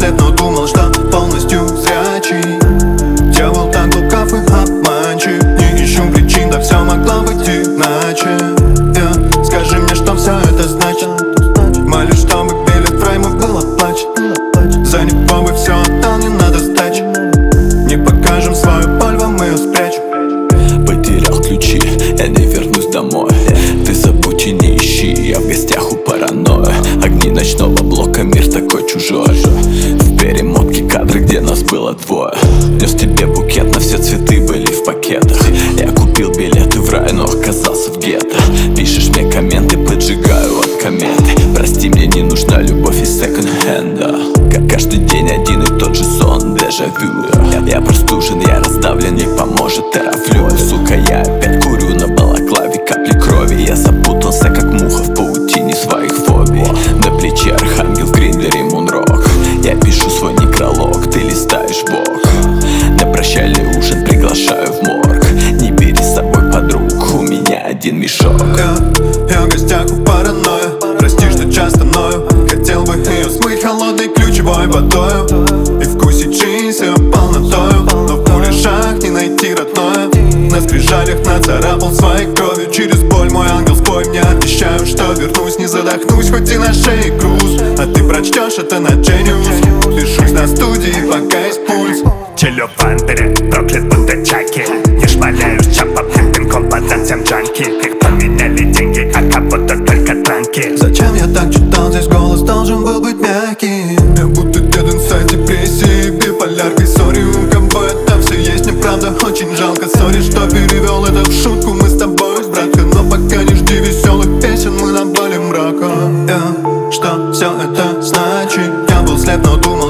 слеп, но думал, что полностью зрячий. Дьявол так лукав и обманчив. Не ищу причин, да все могло быть иначе. Скажи мне, что все это значит. Молюсь, чтобы билет в рай мой был оплачен. За него бы все отдал, не надо сдачи. Не покажем свою боль, вам мы ее спрячем. Потерял ключи, я не вернусь домой. Ты забудь и не ищи, я в гостях у паранойя. Огни ночного блока, мир такой чужой. В перемотке кадры, где нас было двое. Нес тебе букет, но все цветы были в пакетах. Я купил билеты в рай, но оказался в гетто. Пишешь мне комменты, поджигаю от кометы. Прости, мне не нужна любовь из секонд-хенда. Как каждый день один и тот же сон, дежавю. Я простужен, я раздавлен, не поможет терафлю. Сука, я опять курю на балаклаве капли крови. Я запутался, как муха в паутине своих фобий. На плече архангел в гриндере мунрок. Я пишу свой некролог, ты листаешь бок. На прощальный ужин приглашаю в морг. Не бери с собой подруг, у меня один мешок. Я в гостях у паранойя. Прости, что часто ною. Хотел бы ее смыть холодной ключевой водою и вкусить жизнь с ее полнотою. Но в кулешах не найти родное. На скрижалях нацарапал своей кровью. Через боль мой ангел, спой мне. Обещаю, что вернусь, не задохнусь, хоть и на шее груз. А ты прочтешь это на Genius. Пишусь на студии, пока есть пульс. Челю в андере, проклят будто чаки. Не шмаляю с чапом, пинком под всем джанки. Их поменяли деньги, а кого-то только транки. Зачем я так читал, здесь голос должен был быть мягким. Я будто дед инсайд депрессии, биполяркой, сори. У кого это все есть, неправда, очень жалко. Сори, что перевел это в шутку, мы с тобой с брака. Но пока не жди веселых песен, мы на боли мрака. Что все это значит? Я был слеп, но думал,